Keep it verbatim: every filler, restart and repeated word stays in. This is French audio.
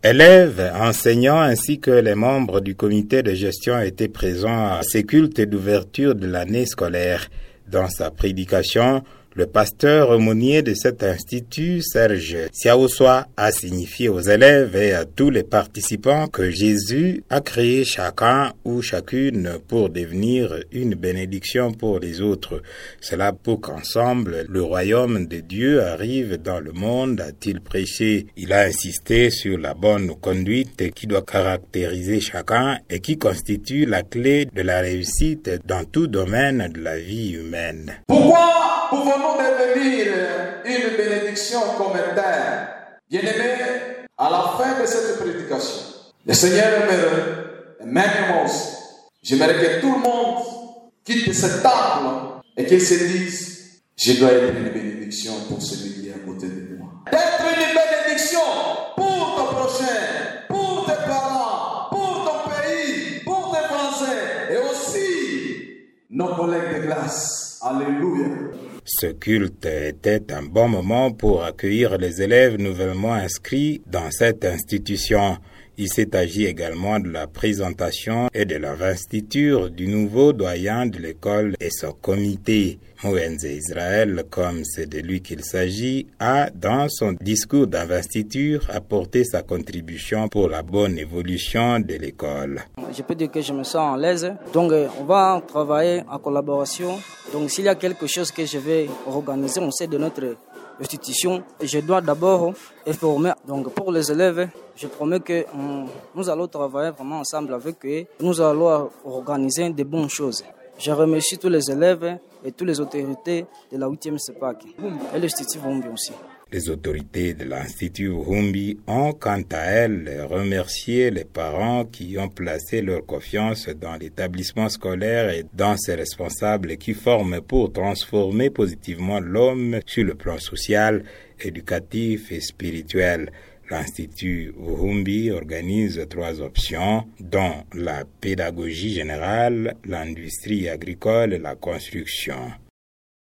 Élèves, enseignants ainsi que les membres du comité de gestion étaient présents à ces cultes d'ouverture de l'année scolaire. Dans sa prédication, le pasteur aumônier de cet institut, Serge Siaosoa, a signifié aux élèves et à tous les participants que Jésus a créé chacun ou chacune pour devenir une bénédiction pour les autres. Cela pour qu'ensemble, le royaume de Dieu arrive dans le monde, a-t-il prêché. Il a insisté sur la bonne conduite qui doit caractériser chacun et qui constitue la clé de la réussite dans tout domaine de la vie humaine. Pourquoi pouvons-nous devenir une bénédiction communautaire? Bien-aimés, à la fin de cette prédication, le Seigneur aimerait, et même moi aussi, j'aimerais que tout le monde quitte cette table et qu'il se dise: je dois être une bénédiction pour celui qui est à côté de moi. D'être une bénédiction pour ton prochain, pour tes parents, pour ton pays, pour tes Français et aussi nos collègues de classe. Alléluia. Ce culte était un bon moment pour accueillir les élèves nouvellement inscrits dans cette institution. Il s'est agi également de la présentation et de l'investiture du nouveau doyen de l'école et son comité. Moïse Israël, comme c'est de lui qu'il s'agit, a, dans son discours d'investiture, apporté sa contribution pour la bonne évolution de l'école. Je peux dire que je me sens à l'aise. Donc, on va travailler en collaboration. Donc, s'il y a quelque chose que je vais organiser, on sait de notre institution, je dois d'abord informer. Donc, pour les élèves, je promets que on, nous allons travailler vraiment ensemble avec eux. Nous allons organiser de bonnes choses. Je remercie tous les élèves et toutes les autorités de la huitième C E P A C et l'Institut Vumbi aussi. Les autorités de l'Institut Vumbi ont, quant à elles, remercié les parents qui ont placé leur confiance dans l'établissement scolaire et dans ses responsables qui forment pour transformer positivement l'homme sur le plan social, éducatif et spirituel. L'Institut Vumbi organise trois options, dont la pédagogie générale, l'industrie agricole et la construction.